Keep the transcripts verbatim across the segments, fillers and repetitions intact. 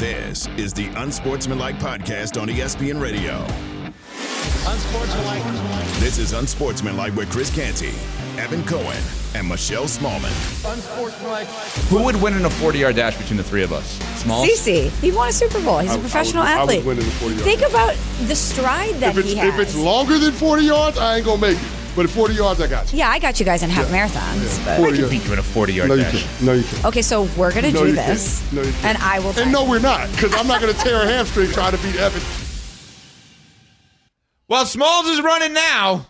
This is the Unsportsmanlike Podcast on E S P N Radio. Unsportsmanlike. This is Unsportsmanlike with Chris Canty, Evan Cohen, and Michelle Smallman. Unsportsmanlike. Who would win in a forty-yard dash between the three of us? Smalls? Cece. He won a Super Bowl. He's a professional I would, athlete. I would win in the forty-yard Think dash. about the stride that if it's, he has. If it's longer than forty yards, I ain't going to make it. But at forty yards, I got you. Yeah, I got you guys in half Yeah. marathons. Yeah. But I can beat you in a forty-yard No, you dash. can't. No, you can't. Okay, so we're going to No, do you this. can't. No, you can't. And I will And no, we're not, because I'm not going to tear a hamstring trying to beat Evan. Well, Smalls is running now.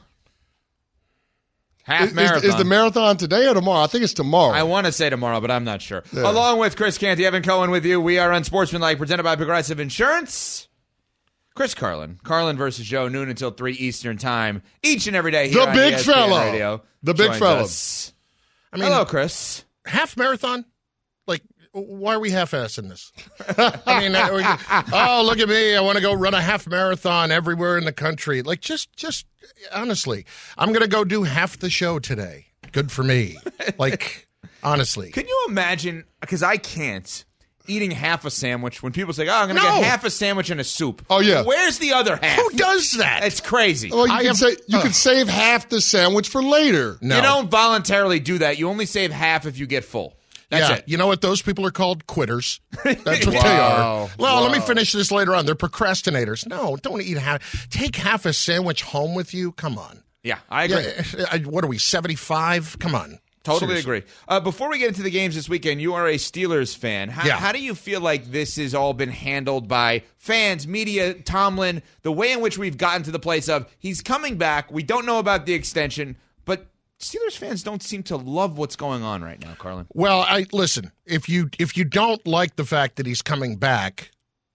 Half Is, marathon. is, is the marathon today or tomorrow? I think it's tomorrow. I want to say tomorrow, but I'm not sure. Yeah. Along with Chris Canty, Evan Cohen with you. We are Unsportsmanlike, presented by Progressive Insurance. Chris Carlin. Carlin versus Joe, noon until three Eastern time. Each and every day here The on big E S P N fella. Radio. The big Joins fella. us. I mean, Hello, Chris. half marathon? Like, why are we half-assing this? I mean, uh, we, oh, look at me. I want to go run a half marathon everywhere in the country. Like, just, just honestly, I'm going to go do half the show today. Good for me. Like, honestly. Can you imagine, because I can't, eating half a sandwich when people say, oh, I'm going to No. get half a sandwich and a soup. Oh, yeah. Where's the other half? Who does that? It's crazy. Well, you I can have- say you Ugh. can save half the sandwich for later. No. You don't voluntarily do that. You only save half if you get full. That's yeah, it. you know what those people are called? Quitters. That's what they Wow. are. Well, let me Wow. finish this later on. They're procrastinators. No, don't eat half. Take half a sandwich home with you. Come on. Yeah, I agree. Yeah, I- what are we, seventy-five? Come on. Totally Seriously. agree. Uh, before we get into the games this weekend, you are a Steelers fan. How, Yeah. how do you feel like this has all been handled by fans, media, Tomlin, the way in which we've gotten to the place of he's coming back, we don't know about the extension, but Steelers fans don't seem to love what's going on right now, Carlin. Well, I listen, if you if you don't like the fact that he's coming back,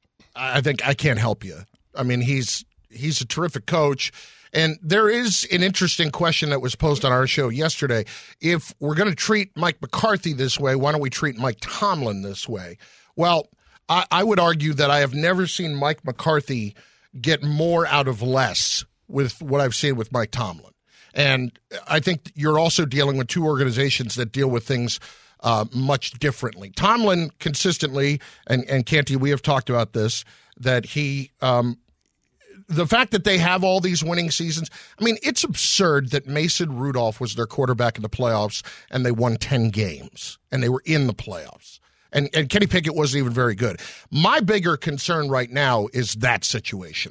I think I can't help you. I mean, he's he's a terrific coach. And there is an interesting question that was posed on our show yesterday. If we're going to treat Mike McCarthy this way, why don't we treat Mike Tomlin this way? Well, I, I would argue that I have never seen Mike McCarthy get more out of less with what I've seen with Mike Tomlin. And I think you're also dealing with two organizations that deal with things uh, much differently. Tomlin consistently, and, and Canty, we have talked about this, that he um, – the fact that they have all these winning seasons, I mean, it's absurd that Mason Rudolph was their quarterback in the playoffs and they won ten games and they were in the playoffs. And, and Kenny Pickett wasn't even very good. My bigger concern right now is that situation.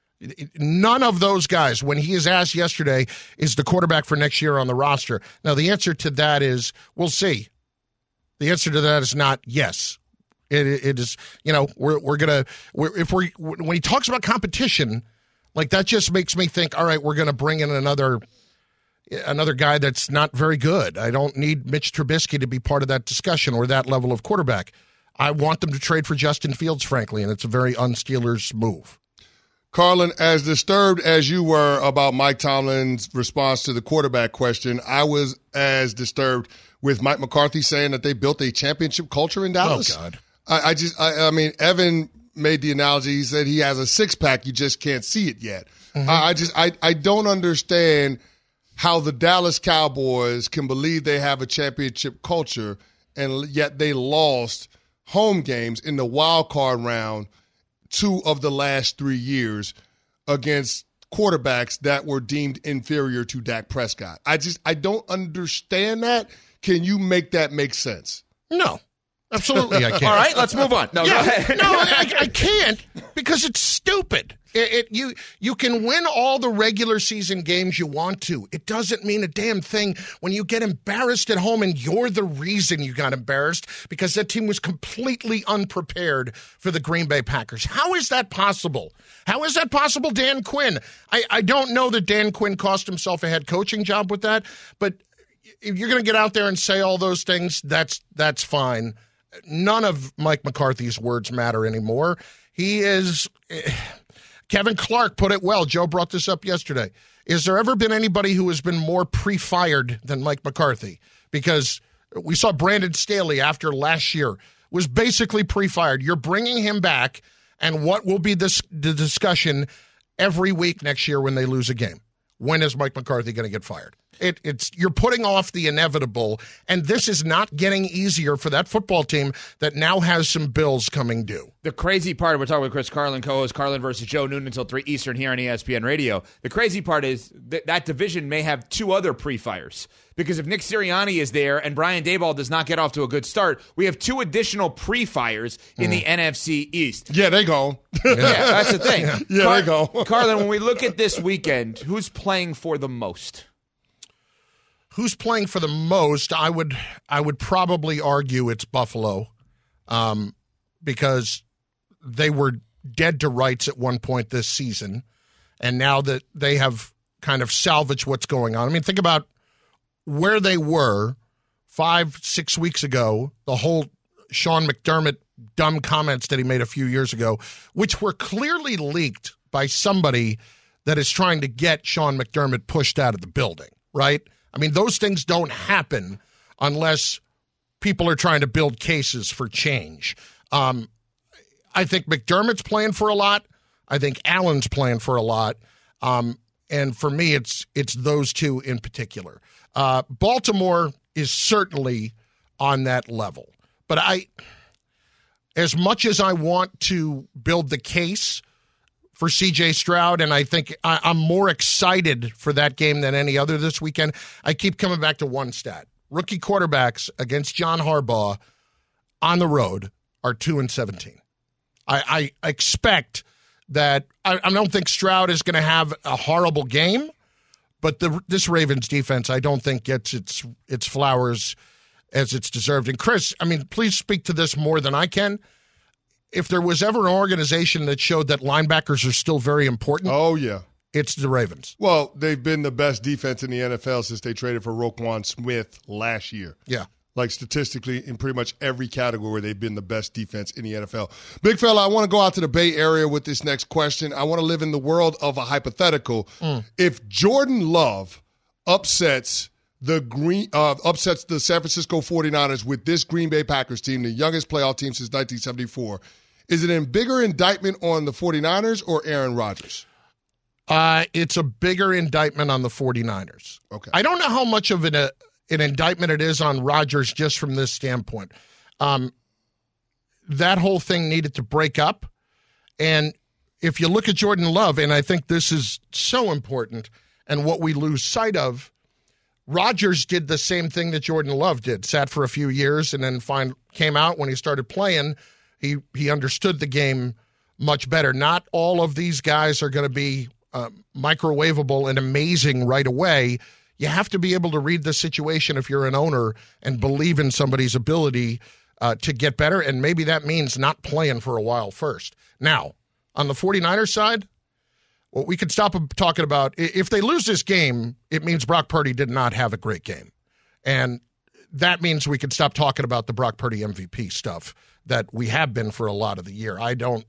None of those guys, when he is asked yesterday, is the quarterback for next year on the roster. Now, the answer to that is, we'll see. The answer to that is not yes. It, it is, you know, we're we're gonna we're, if we when he talks about competition, like that just makes me think, all right, we're gonna bring in another another guy that's not very good. I don't need Mitch Trubisky to be part of that discussion or that level of quarterback. I want them to trade for Justin Fields, frankly, and it's a very un-Steelers move. Carlin, as disturbed as you were about Mike Tomlin's response to the quarterback question, I was as disturbed with Mike McCarthy saying that they built a championship culture in Dallas. Oh God. I, I just, I, I mean, Evan made the analogy. He said he has a six pack, you just can't see it yet. Mm-hmm. I, I just, I, I don't understand how the Dallas Cowboys can believe they have a championship culture and yet they lost home games in the wild card round two of the last three years against quarterbacks that were deemed inferior to Dak Prescott. I just, I don't understand that. Can you make that make sense? No. Absolutely, I can't. All right, let's move on. No, Yeah, go ahead. no, I, I can't because it's stupid. It, it you you can win all the regular season games you want to. It doesn't mean a damn thing when you get embarrassed at home and you're the reason you got embarrassed because that team was completely unprepared for the Green Bay Packers. How is that possible? How is that possible, Dan Quinn? I, I don't know that Dan Quinn cost himself a head coaching job with that, but if you're going to get out there and say all those things, that's that's fine. None of Mike McCarthy's words matter anymore. He is – Kevin Clark put it well. Joe brought this up yesterday. Is there ever been anybody who has been more pre-fired than Mike McCarthy? Because we saw Brandon Staley after last year was basically pre-fired. You're bringing him back, and what will be this, the discussion every week next year when they lose a game? When is Mike McCarthy going to get fired? It, it's you're putting off the inevitable, and this is not getting easier for that football team that now has some bills coming due. The crazy part, we're talking with Chris Carlin, co-host Carlin versus Joe, noon until three Eastern here on E S P N Radio. The crazy part is that that division may have two other pre-fires. Because if Nick Sirianni is there and Brian Daboll does not get off to a good start, we have two additional pre-fires in mm. the N F C East. Yeah, they go. Yeah, that's the thing. Yeah, Car- they go. Carlin, when we look at this weekend, who's playing for the most? Who's playing for the most? I would I would probably argue it's Buffalo, um, because they were dead to rights at one point this season, and now that they have kind of salvaged what's going on. I mean, think about where they were five, six weeks ago, the whole Sean McDermott dumb comments that he made a few years ago, which were clearly leaked by somebody that is trying to get Sean McDermott pushed out of the building, right? I mean, those things don't happen unless people are trying to build cases for change. Um, I think McDermott's playing for a lot. I think Allen's playing for a lot. Um, and for me, it's it's those two in particular. Uh, Baltimore is certainly on that level. But I, as much as I want to build the case for C J Stroud, and I think I, I'm more excited for that game than any other this weekend, I keep coming back to one stat. Rookie quarterbacks against John Harbaugh on the road are two and seventeen. I, I expect that I, I don't think Stroud is going to have a horrible game, but the, this Ravens defense, I don't think gets its its flowers as it's deserved. And Chris, I mean, please speak to this more than I can. If there was ever an organization that showed that linebackers are still very important, oh yeah, it's the Ravens. Well, they've been the best defense in the N F L since they traded for Roquan Smith last year. Yeah. Like statistically, in pretty much every category, they've been the best defense in the N F L. Big fella, I want to go out to the Bay Area with this next question. I want to live in the world of a hypothetical. Mm. If Jordan Love upsets the green uh, upsets the San Francisco forty-niners with this Green Bay Packers team, the youngest playoff team since nineteen seventy-four, is it a bigger indictment on the forty-niners or Aaron Rodgers? Uh, it's a bigger indictment on the forty-niners. Okay. I don't know how much of an, uh, an indictment it is on Rodgers just from this standpoint. Um, that whole thing needed to break up. And if you look at Jordan Love, and I think this is so important and what we lose sight of, Rodgers did the same thing that Jordan Love did, sat for a few years and then find, came out when he started playing. He, he understood the game much better. Not all of these guys are going to be uh, microwavable and amazing right away. You have to be able to read the situation if you're an owner and believe in somebody's ability uh, to get better, and maybe that means not playing for a while first. Now, on the forty-niners side, well, we could stop talking about if they lose this game, it means Brock Purdy did not have a great game. And that means we could stop talking about the Brock Purdy M V P stuff that we have been for a lot of the year. I don't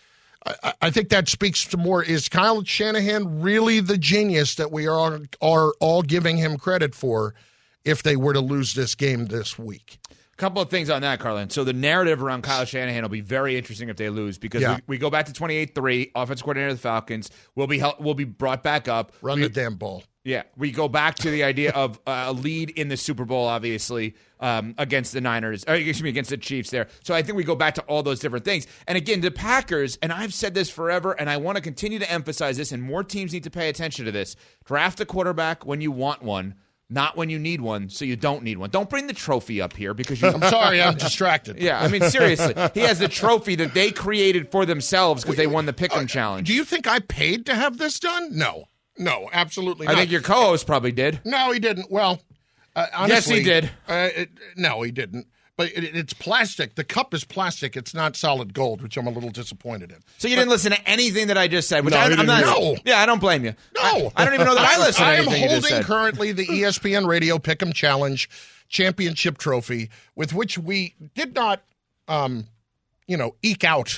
I, I think that speaks to more, is Kyle Shanahan really the genius that we are are all giving him credit for if they were to lose this game this week? A couple of things on that, Carlin. So the narrative around Kyle Shanahan will be very interesting if they lose, because yeah. we, we go back to twenty-eight three, offensive coordinator of the Falcons will be hel- will be brought back up. Run we, the damn ball. Yeah, we go back to the idea of uh, a lead in the Super Bowl, obviously, um, against the Niners, or excuse me, against the Chiefs there. So I think we go back to all those different things. And again, the Packers, and I've said this forever, and I want to continue to emphasize this, and more teams need to pay attention to this. Draft a quarterback when you want one, not when you need one, so you don't need one. Don't bring the trophy up here because you... I'm sorry, I'm distracted. Yeah, I mean, seriously. He has the trophy that they created for themselves because they won the Pick'em uh, Challenge. Do you think I paid to have this done? No. No, absolutely not. I think your co-host probably did. No, he didn't. Well, uh, honestly... Yes, he did. Uh, it, no, he didn't. But it, it's plastic. The cup is plastic. It's not solid gold, which I'm a little disappointed in. So you but, didn't listen to anything that I just said, which no, I, I'm not. No. Yeah, I don't blame you. No. I, I don't even know that I listened to I am anything you just holding said. currently the E S P N Radio Pick'em Challenge Championship Trophy, with which we did not, um, you know, eke out.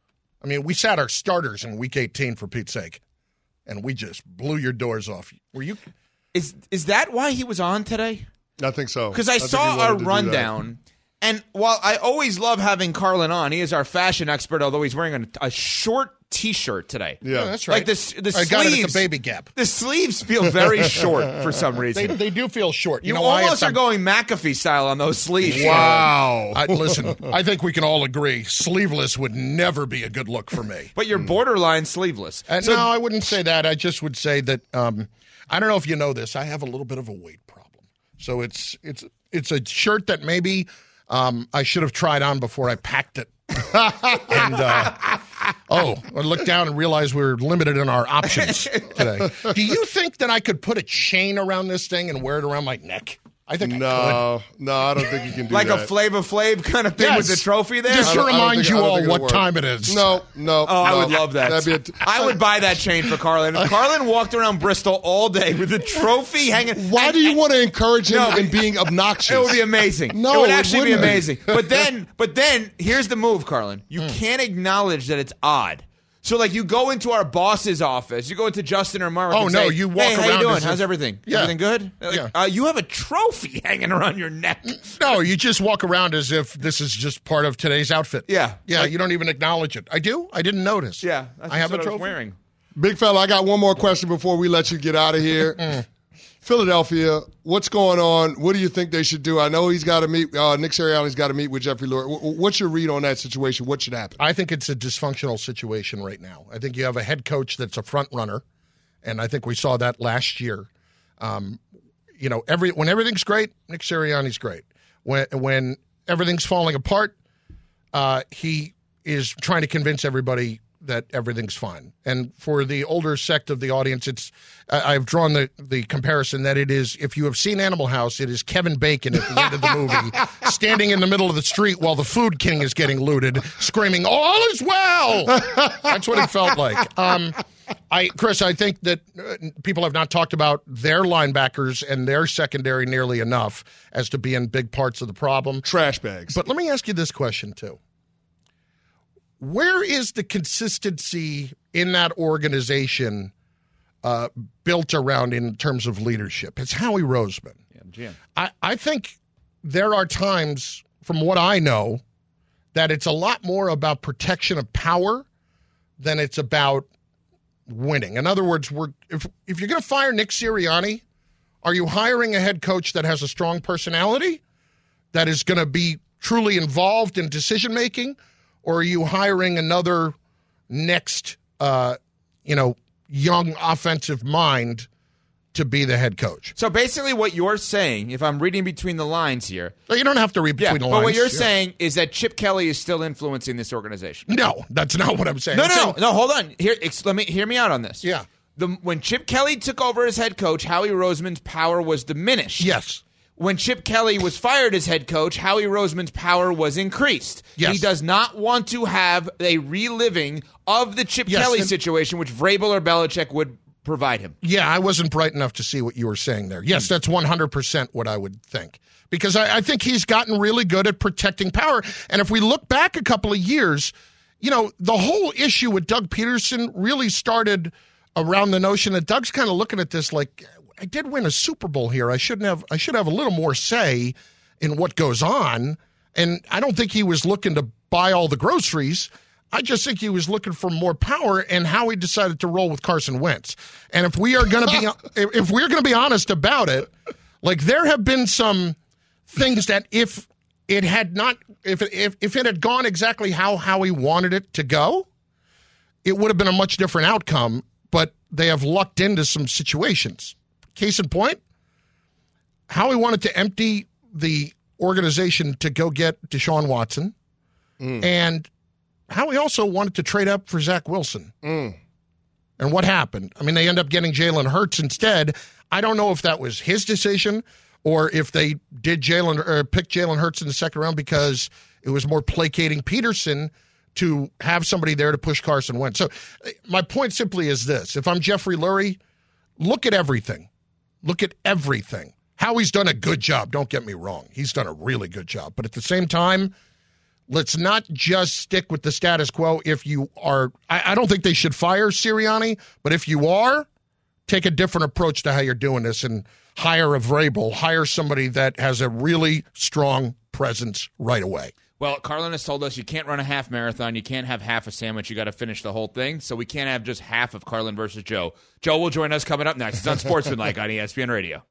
I mean, we sat our starters in Week eighteen, for Pete's sake, and we just blew your doors off. Were you? Is is that why he was on today? I think so. Because I, I saw a rundown, And while I always love having Carlin on, he is our fashion expert, although he's wearing a, a short T-shirt today. Yeah, Yeah, that's right. Like the, the I got it at sleeves, the Baby Gap. The sleeves feel very short for some reason. They, they do feel short. You, you know why? almost It's are a- going McAfee style on those sleeves. Wow. I, listen, I think we can all agree sleeveless would never be a good look for me. But you're borderline sleeveless. And So- no, I wouldn't say that. I just would say that um, I don't know if you know this. I have a little bit of a weight problem, so it's it's it's a shirt that maybe um, I should have tried on before I packed it. and uh, oh, I looked down and realized we we're limited in our options today. Do you think that I could put a chain around this thing and wear it around my neck? I think I could. No, no, I don't think you can do like that. a Flava Flav kind of thing Yes. with the trophy there? Just I to don't- I don't remind think- you I don't all think it'll what work. time it is. No, no. Oh, I no. would love that. That'd be a t- I would buy that chain for Carlin. If Carlin walked around Bristol all day with a trophy hanging. Why and- do you and- want to encourage him No. in being obnoxious? It would be amazing. No, it would it actually be wouldn't be. amazing. But then, but then, here's the move, Carlin. You can't acknowledge that it's odd. So, like, you go into our boss's office, you go into Justin or Mark. Oh, and no, say, you walk hey, how around you doing? as How's if- everything? Yeah. Everything good? Like, Yeah. uh, you have a trophy hanging around your neck. No, you just walk around as if this is just part of today's outfit. Yeah. Yeah, Like- you don't even acknowledge it. I do? I didn't notice. Yeah, that's I have what a I was trophy. wearing. Big fella, I got one more question before we let you get out of here. Philadelphia, what's going on? What do you think they should do? I know he's got to meet, uh, Nick Sirianni's got to meet with Jeffrey Lurie. W- What's your read on that situation? What should happen? I think it's a dysfunctional situation right now. I think you have a head coach that's a front runner, and I think we saw that last year. Um, you know, every when everything's great, Nick Sirianni's great. When when everything's falling apart, uh, he is trying to convince everybody that everything's fine. And for the older sect of the audience, it's I, I've drawn the, the comparison that it is, if you have seen Animal House, it is Kevin Bacon at the end of the movie, standing in the middle of the street while the Food King is getting looted, screaming, "All is well!" That's what it felt like. Um, I, Chris, I think that uh, people have not talked about their linebackers and their secondary nearly enough as to be in big parts of the problem. Trash bags. But let me ask you this question, too. Where is the consistency in that organization uh, built around in terms of leadership? It's Howie Roseman. Yeah, Jim. I, I think there are times, from what I know, that it's a lot more about protection of power than it's about winning. In other words, we're if if you're going to fire Nick Sirianni, are you hiring a head coach that has a strong personality, that is going to be truly involved in decision making, or are you hiring another next, uh, you know, young offensive mind to be the head coach? So basically, what you're saying, if I'm reading between the lines here, So you don't have to read yeah, between but the lines. what you're Yeah. saying is that Chip Kelly is still influencing this organization. No, that's not what I'm saying. No, I'm no, no, saying- no. Hold on. Here, ex- let me hear me out on this. Yeah. The, when Chip Kelly took over as head coach, Howie Roseman's power was diminished. Yes. When Chip Kelly was fired as head coach, Howie Roseman's power was increased. Yes. He does not want to have a reliving of the Chip Yes, Kelly and- situation, which Vrabel or Belichick would provide him. Yeah, I wasn't bright enough to see what you were saying there. Yes, that's one hundred percent what I would think. Because I, I think he's gotten really good at protecting power. And if we look back a couple of years, you know, the whole issue with Doug Peterson really started around the notion that Doug's kind of looking at this like, I did win a Super Bowl here. I shouldn't have I should have a little more say in what goes on. And I don't think he was looking to buy all the groceries. I just think he was looking for more power, and how he decided to roll with Carson Wentz. And if we are going to be if if we're going to be honest about it, like there have been some things that if it had not if it, if if it had gone exactly how Howie wanted it to go, it would have been a much different outcome. But they have lucked into some situations. Case in point, Howie wanted to empty the organization to go get Deshaun Watson, Mm. and Howie also wanted to trade up for Zach Wilson. Mm. And what happened? I mean, they end up getting Jalen Hurts instead. I don't know if that was his decision or if they did Jalen or pick Jalen Hurts in the second round because it was more placating Peterson to have somebody there to push Carson Wentz. So my point simply is this. If I'm Jeffrey Lurie, look at everything. Look at everything. Howie's done a good job. Don't get me wrong. He's done a really good job. But at the same time, let's not just stick with the status quo. If you are, I, I don't think they should fire Sirianni, but if you are, take a different approach to how you're doing this and hire a Vrabel, hire somebody that has a really strong presence right away. Well, Carlin has told us you can't run a half marathon. You can't have half a sandwich. You got to finish the whole thing. So we can't have just half of Carlin versus Joe. Joe will join us coming up next. It's on Sportsmanlike on E S P N Radio.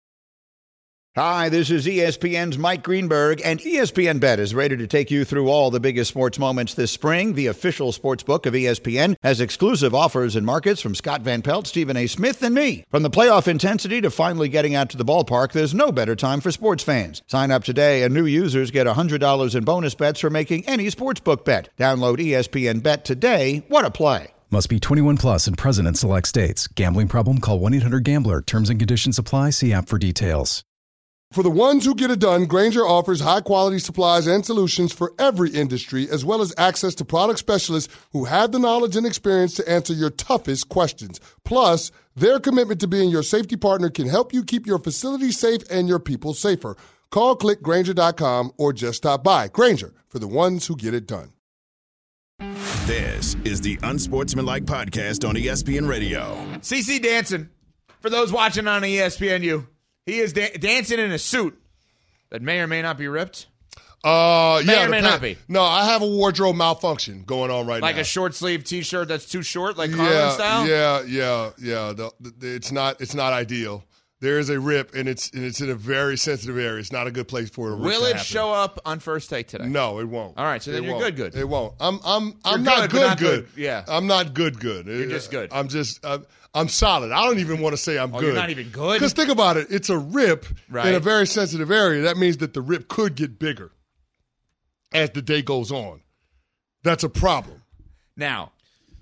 Hi, this is E S P N's Mike Greenberg, and E S P N Bet is ready to take you through all the biggest sports moments this spring. The official sports book of E S P N has exclusive offers and markets from Scott Van Pelt, Stephen A. Smith, and me. From the playoff intensity to finally getting out to the ballpark, there's no better time for sports fans. Sign up today, and new users get one hundred dollars in bonus bets for making any sportsbook bet. Download E S P N Bet today. What a play. Must be twenty-one plus and present in select states. Gambling problem? Call one eight hundred gambler. Terms and conditions apply. See app for details. For the ones who get it done, Grainger offers high-quality supplies and solutions for every industry, as well as access to product specialists who have the knowledge and experience to answer your toughest questions. Plus, their commitment to being your safety partner can help you keep your facility safe and your people safer. Call, click Grainger dot com, or just stop by. Grainger, for the ones who get it done. This is the Unsportsmanlike Podcast on E S P N Radio. CeCe dancing. For those watching on E S P N U, he is da- dancing in a suit that may or may not be ripped. Uh, may yeah, or may the not be. No, I have a wardrobe malfunction going on right like now. Like a short sleeve T-shirt that's too short, like Carlin yeah, style. Yeah, yeah, yeah. The, the, it's not. It's not ideal. There is a rip, and it's and it's in a very sensitive area. It's not a good place for a rip. Will to it happen. show up on First Take today? No, it won't. All right, so then it you're won't. good. Good. It won't. I'm. I'm. I'm You're not good, good. but not good. good. Yeah. I'm not good. Good. You're just good. I'm just. I'm, I'm solid. I don't even want to say I'm oh, good. You're not even good. Because think about it. It's a rip right. in a very sensitive area. That means that the rip could get bigger as the day goes on. That's a problem. Now,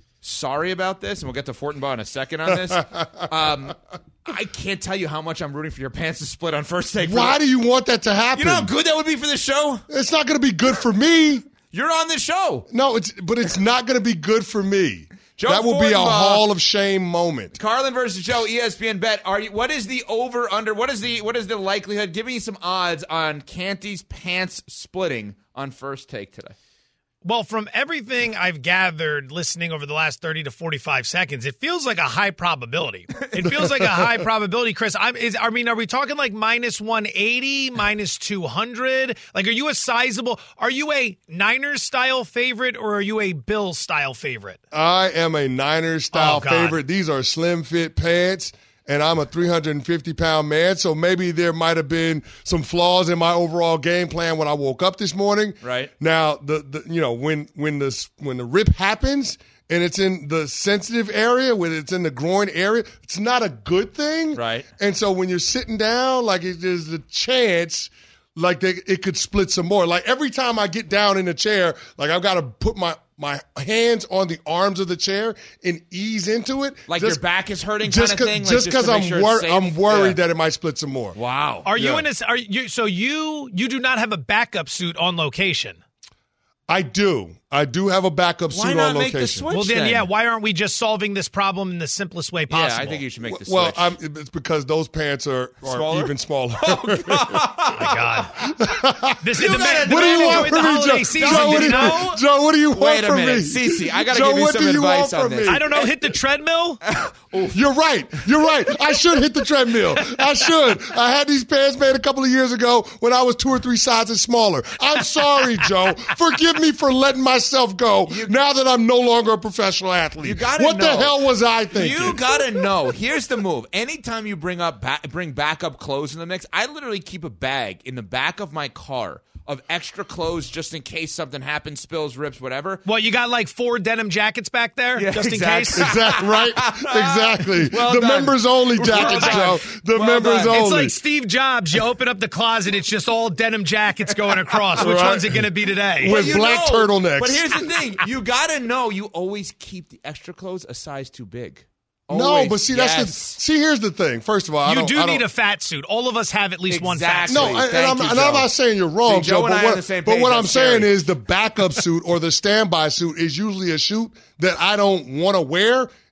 sorry about this, and we'll get to Fortenbaugh in a second on this. um, I can't tell you how much I'm rooting for your pants to split on First Take. Why do you want that to happen? You know how good that would be for the show? It's not going to be good for me. You're on the show. No, it's but it's not going to be good for me. Joe that will Fortenbaugh, be a Hall of Shame moment. Carlin versus Joe, E S P N Bet. Are you? What is the over under? What is the what is the likelihood? Give me some odds on Canty's pants splitting on First Take today. Well, from everything I've gathered listening over the last thirty to forty-five seconds, it feels like a high probability. It feels like a high probability, Chris. I'm, is, I mean, are we talking like minus one eighty, minus two hundred? Like, are you a sizable, are you a Niners-style favorite or are you a Bills-style favorite? I am a Niners-style oh, favorite. These are slim fit pants. And I'm a three hundred fifty pound man, so maybe there might have been some flaws in my overall game plan when I woke up this morning. Right now, the, the you know when when the when the rip happens and it's in the sensitive area, when it's in the groin area, it's not a good thing. Right. And so when you're sitting down, like it, there's a chance. Like they, it could split some more. Like every time I get down in a chair, like I've got to put my, my hands on the arms of the chair and ease into it. Like just, your back is hurting just kind of thing? Like just because I'm, sure wor- I'm worried yeah. that it might split some more. Wow. Are you yeah. in a, are you, so you, you do not have a backup suit on location? I do. I do have a backup why suit not on make location. The switch, well, then, then, yeah, why aren't we just solving this problem in the simplest way possible? Yeah, I think you should make the switch. Well, I'm, it's because those pants are, are Smaller? even smaller. Oh, my God. This is the man, what do you want from me, Joe? Season, Joe, what do you you, know? Joe, what do you want Wait a from minute. me? CeCe, I got to Joe, give you what some do you advice want on from this. me? I don't know, hit the treadmill? You're right. You're right. I should hit the treadmill. I should. I had these pants made a couple of years ago when I was two or three sizes smaller. I'm sorry, Joe. Forgive me for letting myself go you, now that I'm no longer a professional athlete. You gotta what know. the hell was I thinking? You gotta know. Here's the move. Anytime you bring up ba- bring backup clothes in the mix, I literally keep a bag in the back of my car of extra clothes just in case something happens, spills, rips, whatever. What, you got like four denim jackets back there yeah, just in exactly. case? Exactly, right? Exactly. Well the done. members only jackets, Well Joe. The well members done. only. It's like Steve Jobs. You open up the closet, it's just all denim jackets going across. Which Right. one's it going to be today? With You black know, turtlenecks. But here's the thing. You gotta know you always keep the extra clothes a size too big. No, Always. but see, yes. that's the see. Here's the thing. First of all, I You don't, do I need don't, a fat suit. All of us have at least one fat Exactly. suit. No, and, and, Thank I'm, you, and I'm Joe. not saying you're wrong, See, Joe Joe. and I But are on what, the same but page. what I'm That's saying scary. is the backup suit or the standby suit is usually a suit that I don't want to wear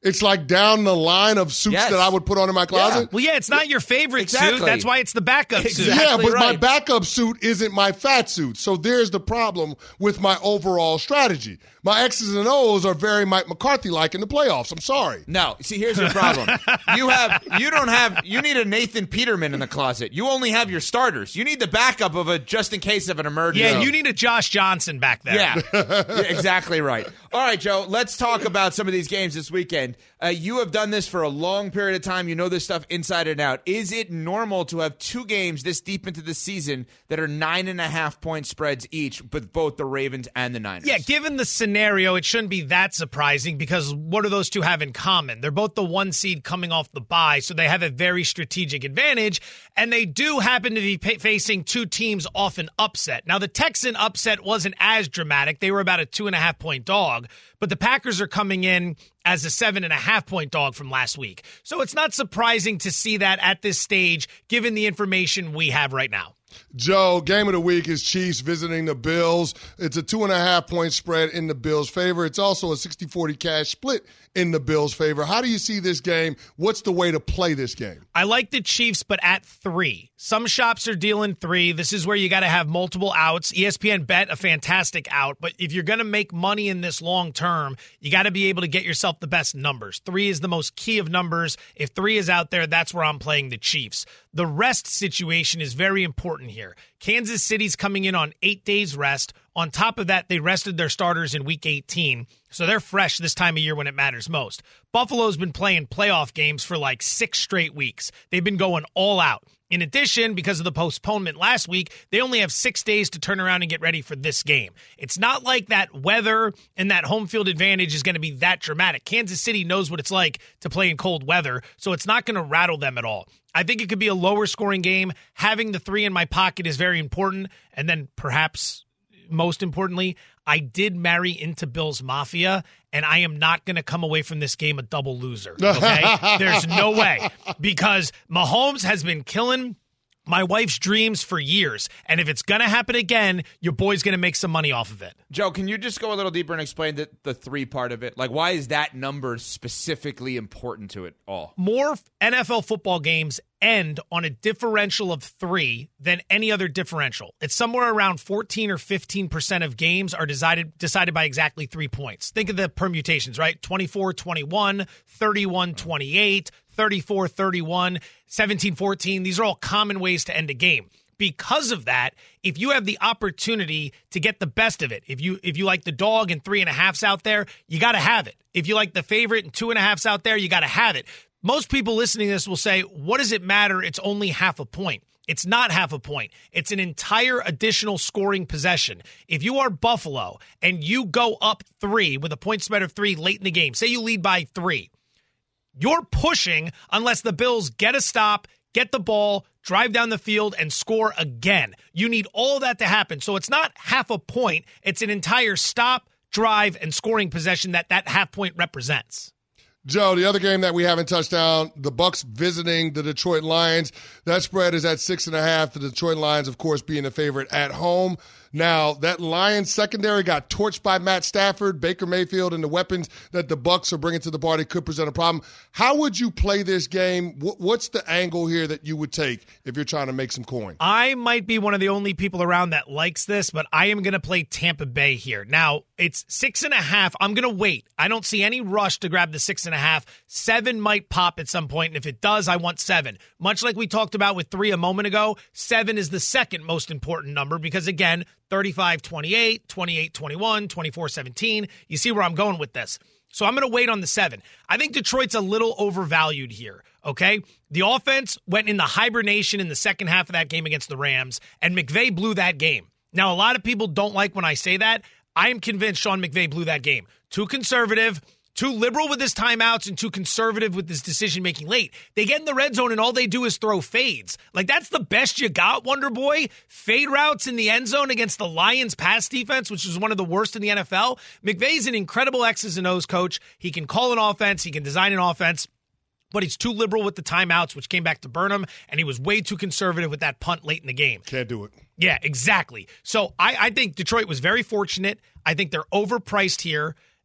It's like down the line of suits Yes. that I would put on in my closet. Yeah. Well, yeah, it's not your favorite Exactly. suit. That's why it's the backup suit. Exactly. Yeah, but my right. backup suit isn't my fat suit. So there's the problem with my overall strategy. My X's and O's are very Mike McCarthy-like in the playoffs. I'm sorry. No, see, here's your problem. You have, you don't have, you need a Nathan Peterman in the closet. You only have your starters. You need the backup of a just in case of an emergency. Yeah, you need a Josh Johnson back there. Yeah, yeah, exactly right. All right, Joe, let's talk about some of these games this weekend. Uh, you have done this for a long period of time. You know this stuff inside and out. Is it normal to have two games this deep into the season that are nine and a half point spreads each with both the Ravens and the Niners? Yeah, given the scenario, it shouldn't be that surprising because what do those two have in common? They're both the one seed coming off the bye, so they have a very strategic advantage, and they do happen to be pa- facing two teams off an upset. Now, the Texan upset wasn't as dramatic. They were about a two and a half point dog, but the Packers are coming in as a seven and a half point dog from last week. So it's not surprising to see that at this stage, given the information we have right now. Joe, game of the week is Chiefs visiting the Bills. It's a two and a half point spread in the Bills' favor. It's also a sixty forty cash split in the Bills' favor. How do you see this game? What's the way to play this game? I like the Chiefs, but at three. Some shops are dealing three. This is where you got to have multiple outs. E S P N bet a fantastic out, but if you're going to make money in this long term, you got to be able to get yourself the best numbers. Three is the most key of numbers. If three is out there, that's where I'm playing the Chiefs. The rest situation is very important here. Kansas City's coming in on eight days rest. On top of that, they rested their starters in week eighteen, so they're fresh this time of year when it matters most. Buffalo's been playing playoff games for like six straight weeks. They've been going all out. In addition, because of the postponement last week, they only have six days to turn around and get ready for this game. It's not like that weather and that home field advantage is going to be that dramatic. Kansas City knows what it's like to play in cold weather, so it's not going to rattle them at all. I think it could be a lower scoring game. Having the three in my pocket is very important. And then perhaps most importantly, I did marry into Bills Mafia, and I am not going to come away from this game a double loser. Okay? There's no way, because Mahomes has been killing my wife's dreams for years. And if it's going to happen again, your boy's going to make some money off of it. Joe, can you just go a little deeper and explain the, the three part of it? Like, why is that number specifically important to it all? More N F L football games end on a differential of three than any other differential. It's somewhere around fourteen or fifteen percent of games are decided decided by exactly three points. Think of the permutations, right? twenty-four twenty-one, thirty-one twenty-eight, thirty-four thirty-one, seventeen fourteen. These are all common ways to end a game. Because of that, if you have the opportunity to get the best of it, if you if you like the dog and three and a halfs out there, you got to have it. If you like the favorite and two and a halfs out there, you got to have it. Most people listening to this will say, what does it matter? It's only half a point. It's not half a point. It's an entire additional scoring possession. If you are Buffalo and you go up three with a point spread of three late in the game, say you lead by three, you're pushing unless the Bills get a stop, get the ball, drive down the field, and score again. You need all that to happen. So it's not half a point. It's an entire stop, drive, and scoring possession that that half point represents. Joe, the other game that we haven't touched on, the Bucs visiting the Detroit Lions. That spread is at six and a half. The Detroit Lions, of course, being the favorite at home. Now, that Lions secondary got torched by Matt Stafford, Baker Mayfield, and the weapons that the Bucs are bringing to the party could present a problem. How would you play this game? What's the angle here that you would take if you're trying to make some coin? I might be one of the only people around that likes this, but I am going to play Tampa Bay here. Now, it's six and a half. I'm going to wait. I don't see any rush to grab the six and a half. Seven might pop at some point, and if it does, I want seven. Much like we talked about with three a moment ago, seven is the second most important number because, again, thirty-five twenty-eight, twenty-eight twenty-one, twenty-four seventeen. You see where I'm going with this. So I'm going to wait on the seven. I think Detroit's a little overvalued here, okay? The offense went into hibernation in the second half of that game against the Rams, and McVay blew that game. Now, a lot of people don't like when I say that. I am convinced Sean McVay blew that game. Too conservative, too liberal with his timeouts, and too conservative with his decision-making late. They get in the red zone, and all they do is throw fades. Like, that's the best you got, Wonder Boy? Fade routes in the end zone against the Lions' pass defense, which is one of the worst in the N F L. McVay's an incredible X's and O's coach. He can call an offense. He can design an offense. But he's too liberal with the timeouts, which came back to burn him, and he was way too conservative with that punt late in the game. Can't do it. Yeah, exactly. So I, I think Detroit was very fortunate. I think they're overpriced here.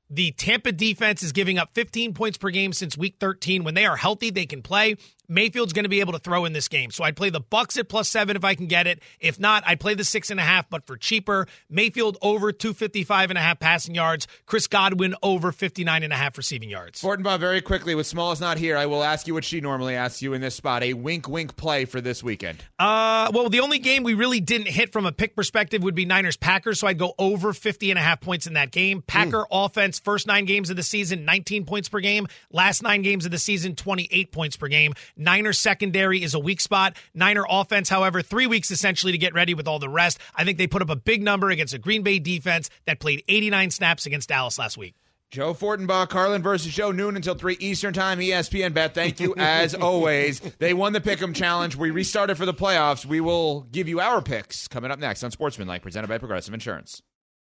The Tampa defense is giving up fifteen points per game since week thirteen. When they are healthy, they can play. Mayfield's going to be able to throw in this game. So I'd play the Bucks at plus seven if I can get it. If not, I'd play the six and a half, but for cheaper. Mayfield over two fifty-five and a half passing yards. Chris Godwin over fifty-nine and a half receiving yards. Fortenbaugh, very quickly, with Smalls not here, I will ask you what she normally asks you in this spot. A wink-wink play for this weekend. Uh, well, the only game we really didn't hit from a pick perspective would be Niners-Packers, so I'd go over fifty and a half points in that game. Packer mm. offense, first nine games of the season, nineteen points per game. Last nine games of the season, twenty-eight points per game. Niners secondary is a weak spot. Niner offense, however, three weeks essentially to get ready with all the rest. I think they put up a big number against a Green Bay defense that played eighty-nine snaps against Dallas last week. Joe Fortenbaugh, Carlin versus Joe, noon until three Eastern time, E S P N Bet. Thank you, as always. They won the Pick'em Challenge. We restarted for the playoffs. We will give you our picks coming up next on Sportsmanlike, presented by Progressive Insurance.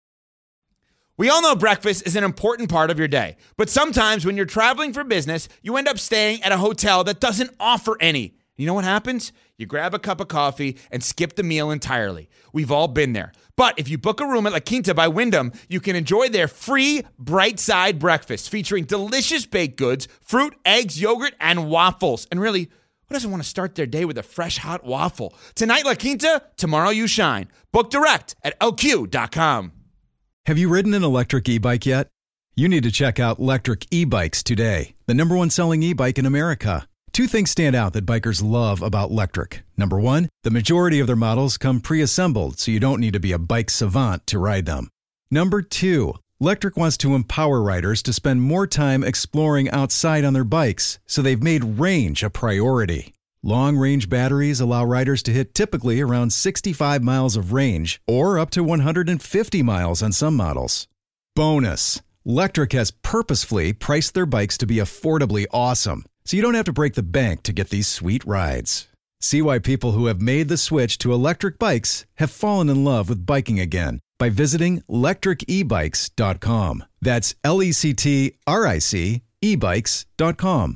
We all know breakfast is an important part of your day, but sometimes when you're traveling for business, you end up staying at a hotel that doesn't offer any. You know what happens? You grab a cup of coffee and skip the meal entirely. We've all been there. But if you book a room at La Quinta by Wyndham, you can enjoy their free Bright Side breakfast featuring delicious baked goods, fruit, eggs, yogurt, and waffles. And really, who doesn't want to start their day with a fresh, hot waffle? Tonight, La Quinta, tomorrow you shine. Book direct at L Q dot com. Have you ridden an electric e-bike yet? You need to check out Lectric E-Bikes today, the number one selling e-bike in America. Two things stand out that bikers love about Lectric. Number one, the majority of their models come pre-assembled, so you don't need to be a bike savant to ride them. Number two, Lectric wants to empower riders to spend more time exploring outside on their bikes, so they've made range a priority. Long-range batteries allow riders to hit typically around sixty-five miles of range or up to one hundred fifty miles on some models. Bonus, Lectric has purposefully priced their bikes to be affordably awesome, so you don't have to break the bank to get these sweet rides. See why people who have made the switch to electric bikes have fallen in love with biking again by visiting lectric e bikes dot com. That's L E C T R I C e bikes dot com.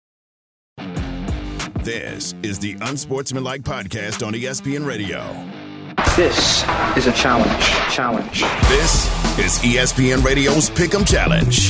This is the Unsportsmanlike Podcast on E S P N Radio. This is a challenge. Challenge. This is E S P N Radio's Pick'em Challenge.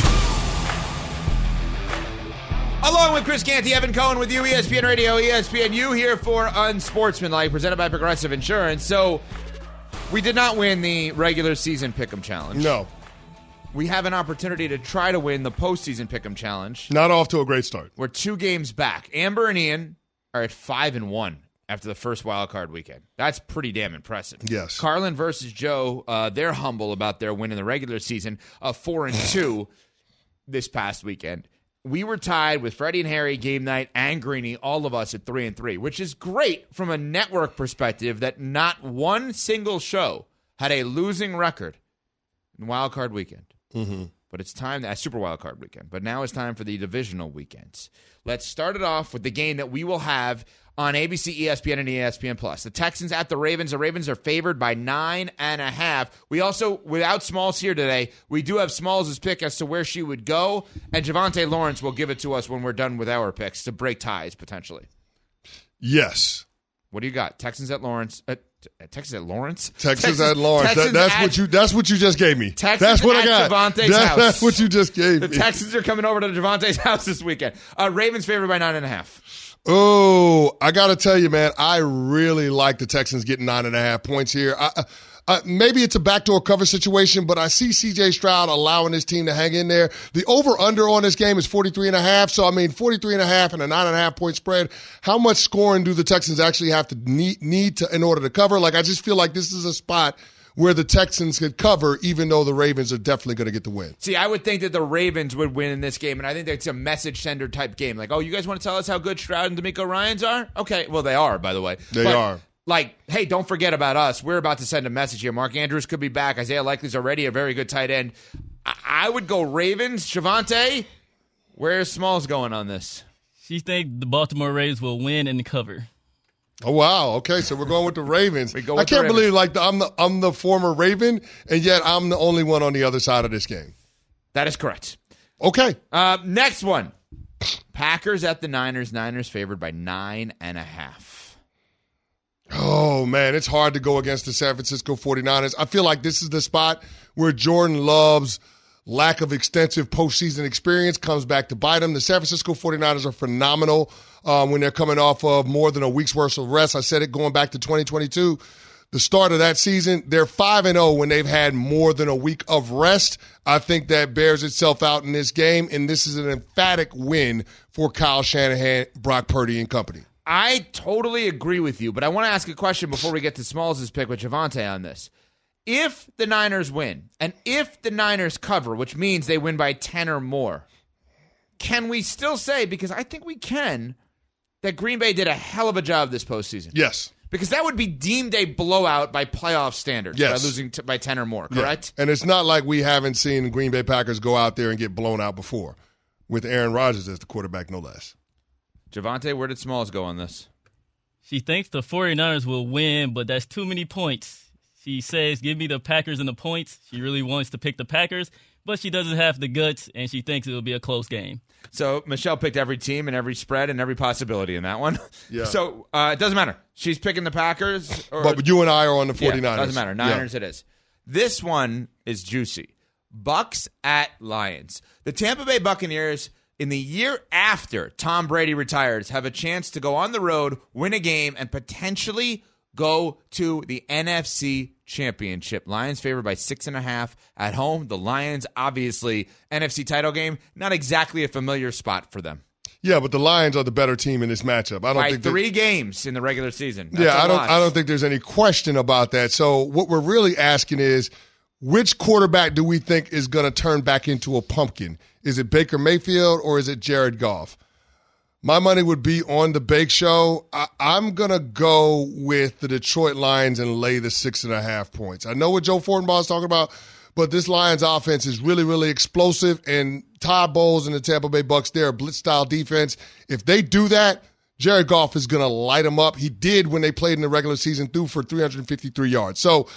Along with Chris Canty, Evan Cohen with you, E S P N Radio, E S P N U here for Unsportsmanlike, presented by Progressive Insurance. So, we did not win the regular season Pick'em Challenge. No. We have an opportunity to try to win the postseason Pick'em Challenge. Not off to a great start. We're two games back. Amber and Ian are at five and one after the first wild card weekend. That's pretty damn impressive. Yes. Carlin versus Joe, uh, they're humble about their win in the regular season of four and two this past weekend. We were tied with Freddie and Harry, Game Night, and Greeny, all of us at three and three, which is great from a network perspective that not one single show had a losing record in wild card weekend. Mm-hmm. But it's time, that Super Wild Card weekend. But now it's time for the divisional weekends. Let's start it off with the game that we will have on A B C, E S P N, and E S P N Plus. The Texans at the Ravens. The Ravens are favored by nine and a half. We also, without Smalls here today, we do have Smalls' pick as to where she would go, and Javonte Lawrence will give it to us when we're done with our picks to break ties potentially. Yes. What do you got? Texans at Lawrence. Uh, Texas at Lawrence. Texas, Texas at Lawrence. That, that's at, what you. That's what you just gave me. Texans that's what at I got. Javonte's that, house. That's what you just gave the me. The Texans are coming over to Javonte's house this weekend. Uh, Ravens favored by nine and a half. Oh, I got to tell you, man, I really like the Texans getting nine and a half points here. I, Uh, maybe it's a backdoor cover situation, but I see C J Stroud allowing his team to hang in there. The over-under on this game is forty-three and a half. So, I mean, forty-three and a half and a nine and a half point spread. How much scoring do the Texans actually have to need, need to in order to cover? Like, I just feel like this is a spot where the Texans could cover, even though the Ravens are definitely going to get the win. See, I would think that the Ravens would win in this game, and I think that's a message sender type game. Like, oh, you guys want to tell us how good Stroud and D'Amico Ryans are? Okay, well, they are, by the way. They but, are. Like, hey, don't forget about us. We're about to send a message here. Mark Andrews could be back. Isaiah Likely's already a very good tight end. I, I would go Ravens. Javonte, where's Smalls going on this? She thinks the Baltimore Ravens will win and cover. Oh wow! Okay, so we're going with the Ravens. we go with I can't the believe like the, I'm the I'm the former Raven, and yet I'm the only one on the other side of this game. That is correct. Okay. Uh, next one: Packers at the Niners. Niners favored by nine and a half. Oh, man, it's hard to go against the San Francisco forty-niners. I feel like this is the spot where Jordan Love's lack of extensive postseason experience comes back to bite them. The San Francisco forty-niners are phenomenal um, when they're coming off of more than a week's worth of rest. I said it going back to twenty twenty-two. The start of that season, they're five and oh when they've had more than a week of rest. I think that bears itself out in this game, and this is an emphatic win for Kyle Shanahan, Brock Purdy, and company. I totally agree with you, but I want to ask a question before we get to Smalls' pick with Javonte on this. If the Niners win, and if the Niners cover, which means they win by ten or more, can we still say, because I think we can, that Green Bay did a hell of a job this postseason? Yes. Because that would be deemed a blowout by playoff standards, yes. by losing t- by ten or more, correct? Yeah. And it's not like we haven't seen the Green Bay Packers go out there and get blown out before, with Aaron Rodgers as the quarterback, no less. Javonte, where did Smalls go on this? She thinks the forty-niners will win, but that's too many points. She says, give me the Packers and the points. She really wants to pick the Packers, but she doesn't have the guts, and she thinks it will be a close game. So Michelle picked every team and every spread and every possibility in that one. Yeah. So uh, it doesn't matter. She's picking the Packers. Or, but you and I are on the forty-niners. Yeah, doesn't matter. Niners yeah. it is. This one is juicy. Bucks at Lions. The Tampa Bay Buccaneers, in the year after Tom Brady retires, have a chance to go on the road, win a game, and potentially go to the N F C Championship. Lions favored by six and a half at home. The Lions, obviously, N F C title game, not exactly a familiar spot for them. Yeah, but the Lions are the better team in this matchup. I don't by think three that, games in the regular season. That's yeah, a I don't. lot. I don't think there's any question about that. So what we're really asking is, which quarterback do we think is going to turn back into a pumpkin? Is it Baker Mayfield or is it Jared Goff? My money would be on the Bake Show. I, I'm going to go with the Detroit Lions and lay the six and a half points. I know what Joe Fortenbaugh is talking about, but this Lions offense is really, really explosive, and Todd Bowles and the Tampa Bay Bucks, they're a blitz-style defense. If they do that, Jared Goff is going to light them up. He did when they played in the regular season, threw for three hundred fifty-three yards. So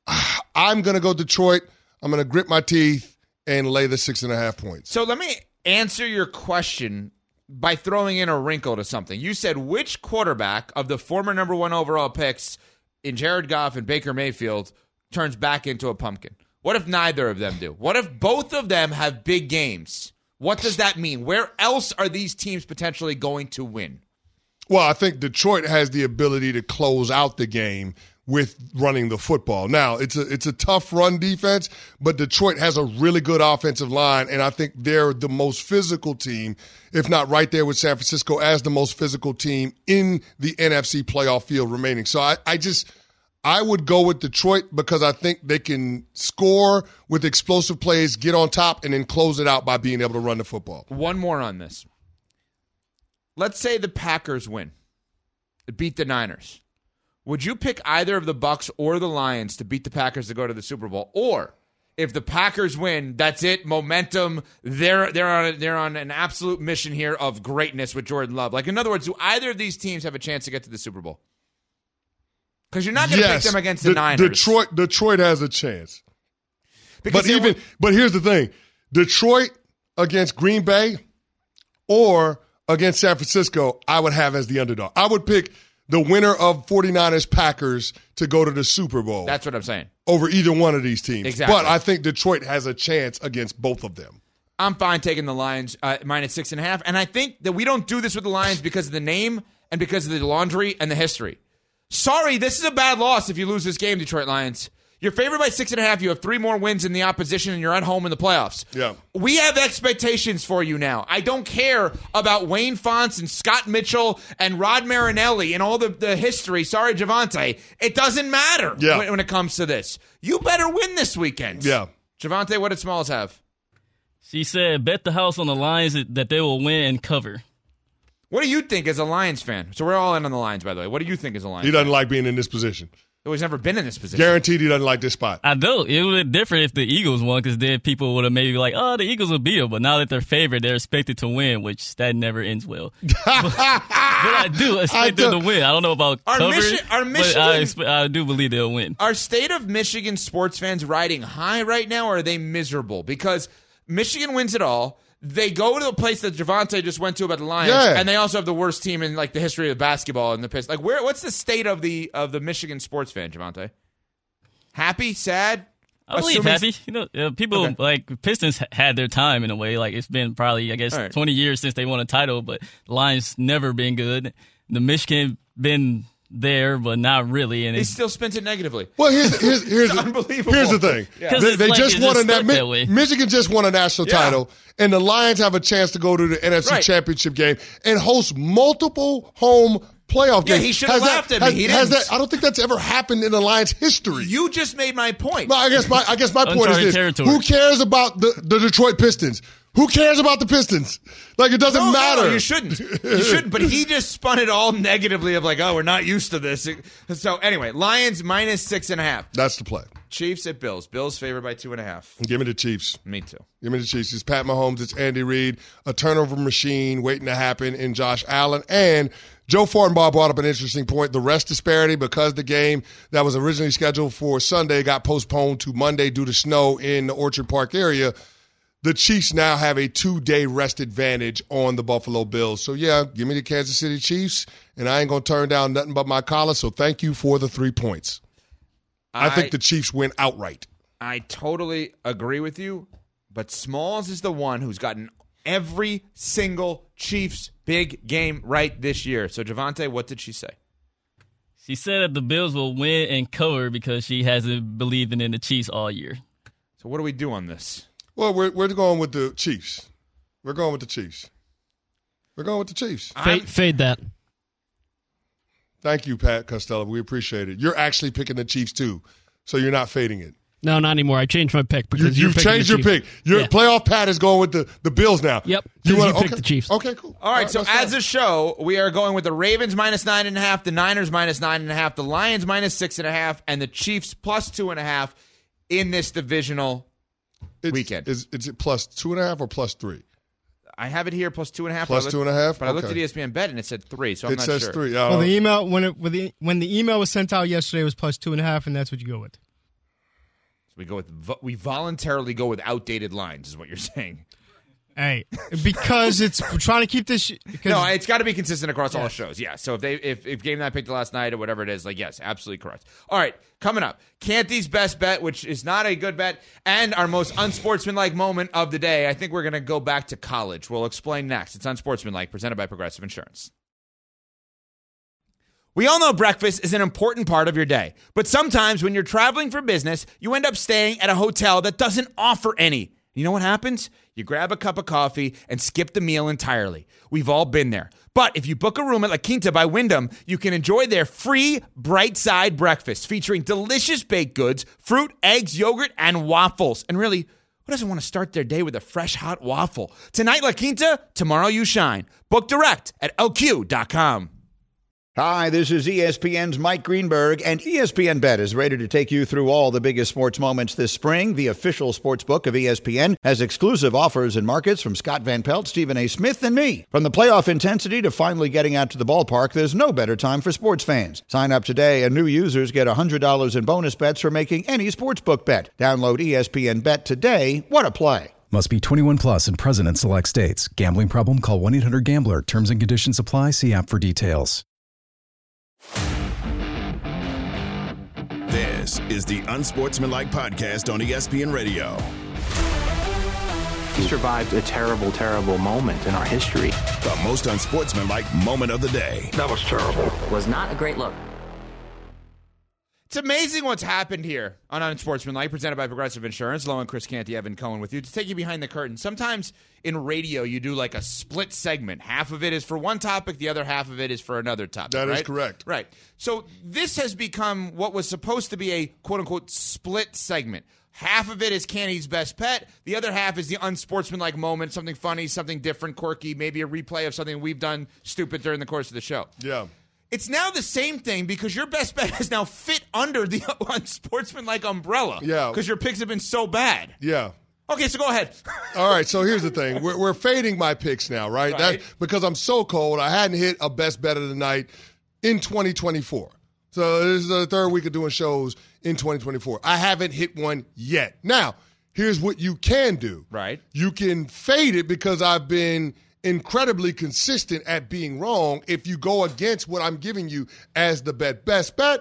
I'm going to go Detroit. I'm going to grit my teeth and lay the six and a half points. So let me answer your question by throwing in a wrinkle to something. You said which quarterback of the former number one overall picks in Jared Goff and Baker Mayfield turns back into a pumpkin? What if neither of them do? What if both of them have big games? What does that mean? Where else are these teams potentially going to win? Well, I think Detroit has the ability to close out the game with running the football. Now, it's a it's a tough run defense, but Detroit has a really good offensive line, and I think they're the most physical team, if not right there with San Francisco as the most physical team in the N F C playoff field remaining. So I, I just I would go with Detroit because I think they can score with explosive plays, get on top, and then close it out by being able to run the football. One more on this. Let's say the Packers win, beat the Niners. Would you pick either of the Bucks or the Lions to beat the Packers to go to the Super Bowl? Or if the Packers win, that's it, momentum, they're they're on a, they're on an absolute mission here of greatness with Jordan Love. Like, in other words, do either of these teams have a chance to get to the Super Bowl? Because you're not going to yes, pick them against the De- Niners. Detroit Detroit has a chance. Because but even were- but here's the thing. Detroit against Green Bay or against San Francisco, I would have as the underdog. I would pick the winner of forty-niners Packers to go to the Super Bowl. That's what I'm saying. Over either one of these teams. Exactly. But I think Detroit has a chance against both of them. I'm fine taking the Lions uh, minus six and a half. And I think that we don't do this with the Lions because of the name and because of the laundry and the history. Sorry, this is a bad loss if you lose this game, Detroit Lions. You're favored by six and a half. You have three more wins in the opposition, and you're at home in the playoffs. Yeah. We have expectations for you now. I don't care about Wayne Fonts and Scott Mitchell and Rod Marinelli and all the, the history. Sorry, Javonte. It doesn't matter yeah. when, when it comes to this. You better win this weekend. Yeah. Javonte, what did Smalls have? She said, bet the house on the Lions that they will win and cover. What do you think as a Lions fan? So we're all in on the Lions, by the way. What do you think as a Lions He doesn't fan? like being in this position. Oh, he's never been in this position. Guaranteed he doesn't like this spot. I do. It would be different if the Eagles won, because then people would have maybe be like, oh, the Eagles will beat them. But now that they're favored, they're expected to win, which that never ends well. but, but I do expect I do. them to win. I don't know about our covering, Michi- our Michigan, but I, expect, I do believe they'll win. Are state of Michigan sports fans riding high right now, or are they miserable? Because Michigan wins it all. They go to the place that Javonte just went to about the Lions, yeah. and they also have the worst team in like the history of basketball and the Pistons. Like, where? What's the state of the of the Michigan sports fan, Javonte? Happy, sad, I believe Assuming- happy. You know, uh, people Okay. like Pistons had their time in a way. Like it's been probably, I guess, All right. twenty years since they won a title, but the Lions never been good. The Michigan been there, but not really. And He it's, still spent it negatively. Well, here's here's here's, It's the, unbelievable. here's the thing. Yeah. 'Cause They, it's they like just it's won just a stuck Mi- that way. Michigan just won a national Yeah. title, and the Lions have a chance to go to the N F C Right. Championship game and host multiple home playoff Yeah, games. he should have Has laughed that, at me. has- He has didn't. that- I don't think that's ever happened in the Lions' history. You just made my point. Well, I guess my I guess my point is Uncharted this: territory. who cares about the, the Detroit Pistons? Who cares about the Pistons? Like it doesn't No, matter. No, you shouldn't. You shouldn't. But he just spun it all negatively of like, oh, we're not used to this. So anyway, Lions minus six and a half. That's the play. Chiefs at Bills. Bills favored by two and a half. Give me the Chiefs. Me too. Give me the Chiefs. It's Pat Mahomes. It's Andy Reid. A turnover machine waiting to happen in Josh Allen. And Joe Fortenbaugh brought up an interesting point. The rest disparity, because the game that was originally scheduled for Sunday got postponed to Monday due to snow in the Orchard Park area. The Chiefs now have a two-day rest advantage on the Buffalo Bills. So, yeah, give me the Kansas City Chiefs, and I ain't going to turn down nothing but my collar, so thank you for the three points. I, I think the Chiefs win outright. I totally agree with you, but Smalls is the one who's gotten every single Chiefs big game right this year. So, Javante, what did she say? she said that the Bills will win and cover because she hasn't believed in the Chiefs all year. So, what do we do on this? Well, we're we're going with the Chiefs. We're going with the Chiefs. We're going with the Chiefs. Fade, fade that. Thank you, Pat Costello. We appreciate it. You're actually picking the Chiefs, too, so you're not fading it. No, not anymore. I changed my pick You, because you're you've picking changed the your Chiefs. pick. Your Yeah. playoff Pat is going with the, the Bills now. Yep. You, You, wanna, you picked okay. the Chiefs. Okay, cool. All right, so that's as fine. a show, we are going with the Ravens minus nine and a half, the Niners minus nine and a half, the Lions minus six and a half, and the Chiefs plus two and a half in this divisional it's, weekend. Is, is it plus two and a half or plus three? I have it here plus two and a half. Plus but I two looked- and a half? But I looked Okay. at E S P N Bet and it said three, so I'm it not says sure. three. Uh, Well, the email when it when the when the email was sent out yesterday it was plus two and a half, and that's what you go with. So we go with vo- we voluntarily go with outdated lines, is what you're saying. Hey, because it's we're trying to keep this. sh- Because No, it's got to be consistent across all shows. Yeah. So if they if, if game night picked it last night or whatever it is, like yes, absolutely correct. All right, coming up, Canty's best bet, which is not a good bet, and our most unsportsmanlike moment of the day. I think we're gonna go back to college. We'll explain next. It's Unsportsmanlike, presented by Progressive Insurance. We all know breakfast is an important part of your day, but sometimes when you're traveling for business, you end up staying at a hotel that doesn't offer any. You know what happens? You grab a cup of coffee and skip the meal entirely. We've all been there. But if you book a room at La Quinta by Wyndham, you can enjoy their free Bright Side breakfast featuring delicious baked goods, fruit, eggs, yogurt, and waffles. And really, who doesn't want to start their day with a fresh hot waffle? Tonight, La Quinta, tomorrow you shine. Book direct at L Q dot com. Hi, this is E S P N's Mike Greenberg, and E S P N Bet is ready to take you through all the biggest sports moments this spring. The official sports book of E S P N has exclusive offers and markets from Scott Van Pelt, Stephen A. Smith, and me. From the playoff intensity to finally getting out to the ballpark, there's no better time for sports fans. Sign up today, and new users get one hundred dollars in bonus bets for making any sportsbook bet. Download E S P N Bet today. What a play. Must be twenty-one plus and present in select states. Gambling problem? Call one eight hundred gambler. Terms and conditions apply. See app for details. This is the Unsportsmanlike Podcast on E S P N Radio. We survived a terrible, terrible moment in our history. The most unsportsmanlike moment of the day. That was terrible. Was not a great look. It's amazing what's happened here on Unsportsmanlike, presented by Progressive Insurance. Low and Chris Canty, Evan Cohen with you. To take you behind the curtain, sometimes in radio you do like a split segment. Half of it is for one topic, the other half of it is for another topic. That is right? correct. Right. So this has become what was supposed to be a quote-unquote split segment. Half of it is Canty's best pet. The other half is the unsportsmanlike moment, something funny, something different, quirky, maybe a replay of something we've done stupid during the course of the show. Yeah. It's now the same thing because your best bet is now fit under the unsportsmanlike umbrella. Yeah. Because your picks have been so bad. Yeah. Okay, so go ahead. All right, so here's the thing. We're, we're fading my picks now, right? Right. That, because I'm so cold, I hadn't hit a best bet of the night in twenty twenty-four. So this is the third week of doing shows in twenty twenty-four. I haven't hit one yet. Now, here's what you can do. Right. You can fade it because I've been incredibly consistent at being wrong. If you go against what I'm giving you as the bet best bet,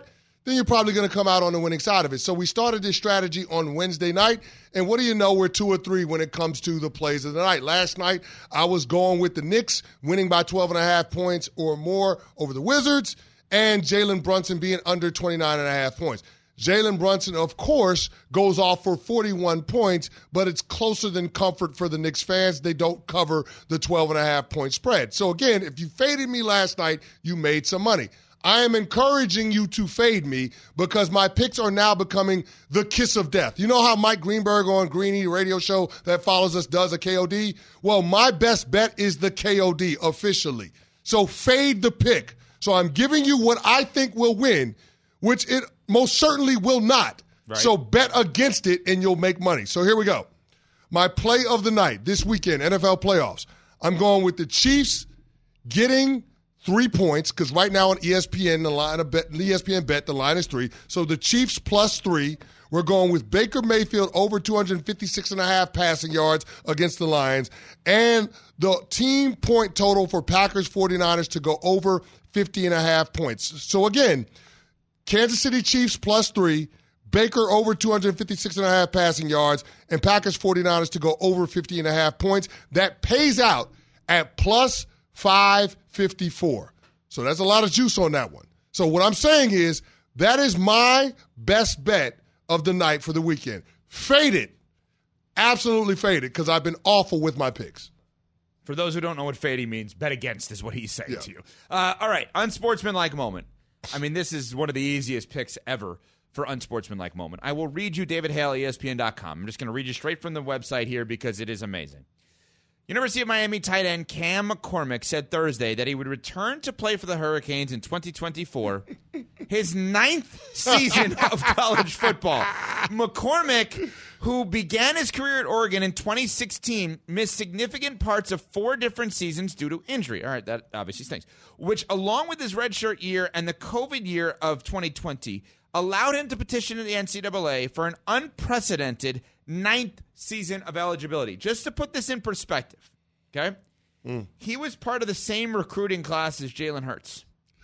then you're probably going to come out on the winning side of it. So we started this strategy on Wednesday night, and what do you know? We're two or three when it comes to the plays of the night. Last night, I was going with the Knicks winning by twelve and a half points or more over the Wizards, and Jalen Brunson being under twenty-nine and a half points. Jalen Brunson, of course, goes off for forty-one points, but it's closer than comfort for the Knicks fans. They don't cover the twelve and a half point spread. So again, if you faded me last night, you made some money. I am encouraging you to fade me because my picks are now becoming the kiss of death. You know how Mike Greenberg on Greeny radio show that follows us does a K O D? Well, my best bet is the K O D officially. So fade the pick. So I'm giving you what I think will win, which it most certainly will not. Right. So bet against it and you'll make money. So here we go. My play of the night this weekend, N F L playoffs. I'm going with the Chiefs getting three points, because right now on E S P N, the line of bet, E S P N bet, the line is three. So the Chiefs plus three. We're going with Baker Mayfield over two fifty-six and a half passing yards against the Lions. And the team point total for Packers 49ers to go over fifty and a half points. So again, Kansas City Chiefs plus three, Baker over two fifty-six and a half passing yards, and Packers 49ers to go over fifty and a half points. That pays out at plus five fifty-four. So that's a lot of juice on that one. So what I'm saying is that is my best bet of the night for the weekend. Fade it. Absolutely fade it, because I've been awful with my picks. For those who don't know what fading means, bet against is what he's saying Yeah. to you. Uh, all right, unsportsmanlike moment. I mean, this is one of the easiest picks ever for unsportsmanlike moment. I will read you David Hale, E S P N dot com. I'm just going to read you straight from the website here because it is amazing. University of Miami tight end Cam McCormick said Thursday that he would return to play for the Hurricanes in twenty twenty-four, his ninth season of college football. McCormick, who began his career at Oregon in twenty sixteen, missed significant parts of four different seasons due to injury. All right, that obviously stinks. Which, along with his redshirt year and the COVID year of twenty twenty, allowed him to petition the N C double A for an unprecedented ninth season of eligibility. Just to put this in perspective, okay? Mm. He was part of the same recruiting class as Jalen Hurts.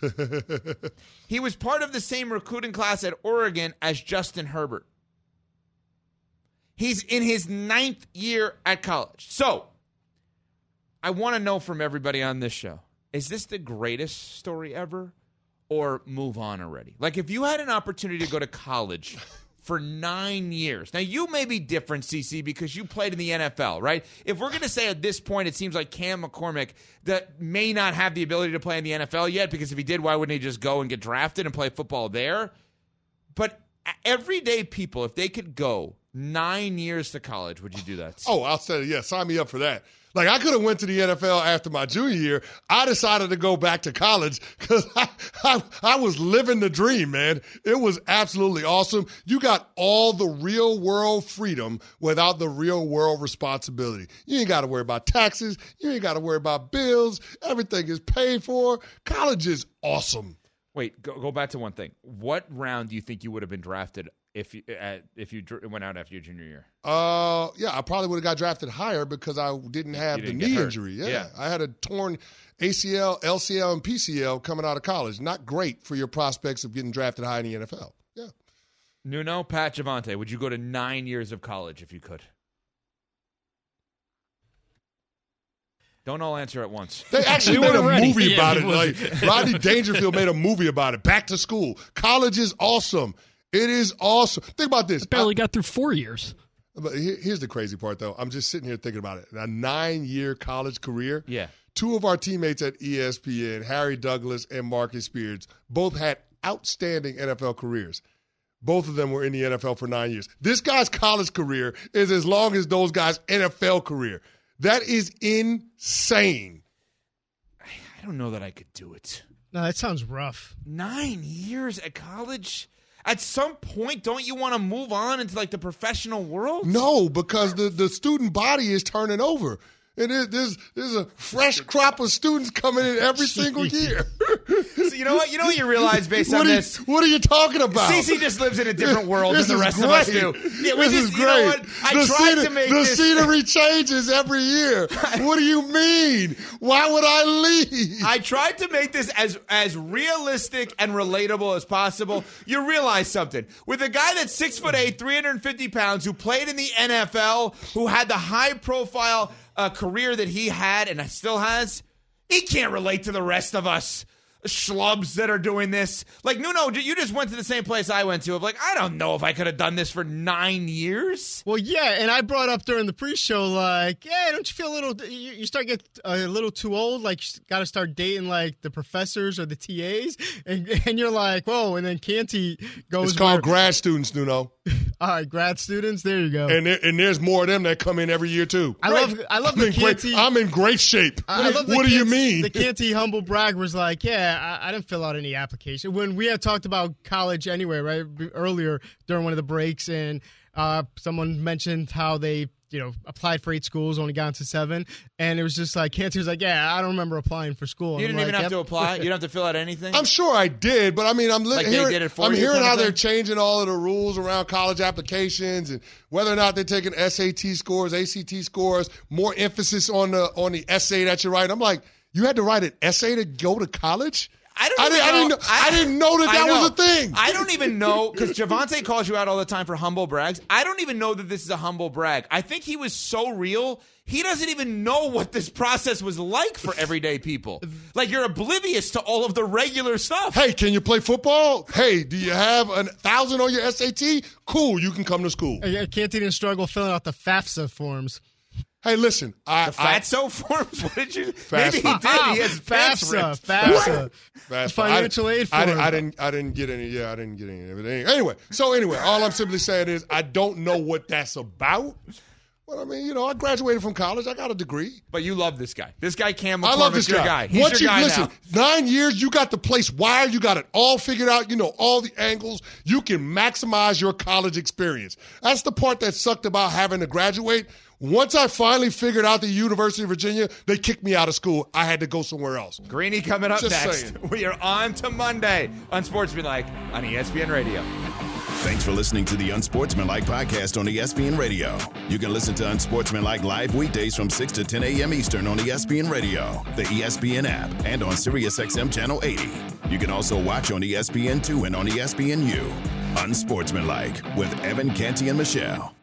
He was part of the same recruiting class at Oregon as Justin Herbert. He's in his ninth year at college. So, I want to know from everybody on this show, is this the greatest story ever, or move on already? Like, if you had an opportunity to go to college for nine years. Now, you may be different, C C, because you played in the N F L, right? If we're going to say at this point it seems like Cam McCormick that may not have the ability to play in the N F L yet, because if he did, why wouldn't he just go and get drafted and play football there? But everyday people, if they could go nine years to college, would you do that? Oh, I'll say, yeah, sign me up for that. Like, I could have went to the N F L after my junior year. I decided to go back to college because I, I, I was living the dream, man. It was absolutely awesome. You got all the real-world freedom without the real-world responsibility. You ain't got to worry about taxes. You ain't got to worry about bills. Everything is paid for. College is awesome. Wait, go, go back to one thing. What round do you think you would have been drafted if you uh, if you dr- went out after your junior year? Uh, yeah, I probably would have got drafted higher because I didn't have didn't the get knee hurt. injury. Yeah. Yeah. I had a torn A C L, L C L, and P C L coming out of college. Not great for your prospects of getting drafted high in the N F L. Yeah. Nuno, Pat, Javante, would you go to nine years of college if you could? Don't all answer at once. They actually We made a were ready. movie Yeah, about we it. Like, Rodney Dangerfield made a movie about it. Back to school. College is awesome. It is awesome. Think about this. I barely I, got through four years. But here- here's the crazy part, though. I'm just sitting here thinking about it. A nine-year college career. Yeah. Two of our teammates at E S P N, Harry Douglas and Marcus Spears, both had outstanding N F L careers. Both of them were in the N F L for nine years. This guy's college career is as long as those guys' N F L career. That is insane. I don't know that I could do it. No, that sounds rough. Nine years at college? At some point, don't you want to move on into like the professional world? No, because the, the student body is turning over. And there- there's there's a fresh crop of students coming in every single year. See, Listen, you know what? You know what you realize based what on are you, this? What are you talking about? Cece just lives in a different world This than the is rest of us great. do. Yeah, we this just, is great. you know what? I the tried scenery, to make the this. scenery changes every year. What do you mean? Why would I leave? I tried to make this as as realistic and relatable as possible. You realize something. With a guy that's six foot eight, three hundred fifty pounds, who played in the N F L, who had the high profile uh, career that he had and still has, he can't relate to the rest of us schlubs that are doing this. Like, Nuno, you just went to the same place I went to. Of like, I don't know if I could have done this for nine years. Well, yeah, and I brought up during the pre-show, like, yeah, don't you feel a little, you, you start get a little too old, like, you got to start dating, like, the professors or the T As, and, and you're like, whoa, and then Canty goes. It's called where, grad students, Nuno. All right, grad students, there you go. And there, and there's more of them that come in every year, too. I love I love I'm the in great, Canty. I'm in great shape. I love the what do you Canty- mean? The Canty humble brag was like, yeah, I, I didn't fill out any application. When we had talked about college anyway, right, earlier during one of the breaks, and uh, someone mentioned how they, you know, applied for eight schools, only got into seven, and it was just like, Canty was like, yeah, I don't remember applying for school. You And didn't I'm even like, have to yep. apply? You don't have to fill out anything? I'm sure I did, but I mean, I'm li- Like they hearing, did it for I'm you hearing kind how of they're thing? changing all of the rules around college applications and whether or not they're taking S A T scores, A C T scores, more emphasis on the on the essay that you write. I'm like, you had to write an essay to go to college? I don't I even didn't, I know. didn't know. I, didn't know that I that know. was a thing. I don't even know, because Javante calls you out all the time for humble brags. I don't even know that this is a humble brag. I think he was so real, he doesn't even know what this process was like for everyday people. Like, you're oblivious to all of the regular stuff. Hey, can you play football? Hey, do you have a thousand on your S A T? Cool, you can come to school. Yeah, Canty didn't struggle filling out the FAFSA forms. Hey, listen. I, The fatso forms? What did you? FAFSA. Maybe he did. He has pants FAFSA, ripped. FAFSA. Fast Financial I, aid I, form. I, didn't. I didn't get any. Yeah, I didn't get any of it. Anyway, so anyway, all I'm simply saying is I don't know what that's about. But I mean, you know, I graduated from college. I got a degree. But you love this guy. This guy, Cam McCormick's I love this your guy. guy. He's Once your you guy listen, now. nine years, you got the place wired. You got it all figured out. You know all the angles. You can maximize your college experience. That's the part that sucked about having to graduate. Once I finally figured out the University of Virginia, they kicked me out of school. I had to go somewhere else. Greeny coming up Just next. saying. We are on to Monday. Unsportsmanlike on E S P N Radio. Thanks for listening to the Unsportsmanlike podcast on E S P N Radio. You can listen to Unsportsmanlike live weekdays from six to ten a.m. Eastern on E S P N Radio, the E S P N app, and on SiriusXM Channel eighty. You can also watch on E S P N two and on E S P N U. Unsportsmanlike with Evan, Canty, and Michelle.